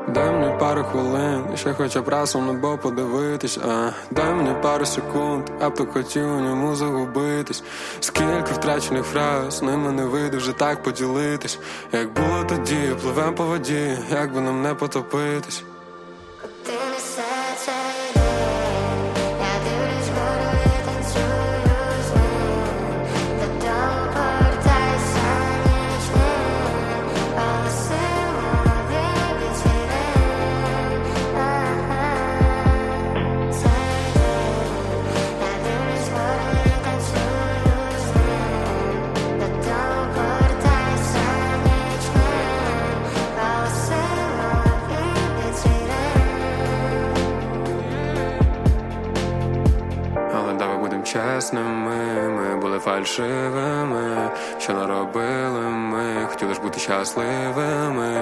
Дай мені пару хвилин, ще хоча б раз у небо подивитись, дай мені пару секунд, я б так хотів у ньому загубитись. Скільки втрачених фраз, ними не вийде вже так поділитись. Як було тоді, пливем по воді, як би нам не потопитись. Чесними, ми були фальшивими, що наробили ми, хотіли ж бути щасливими.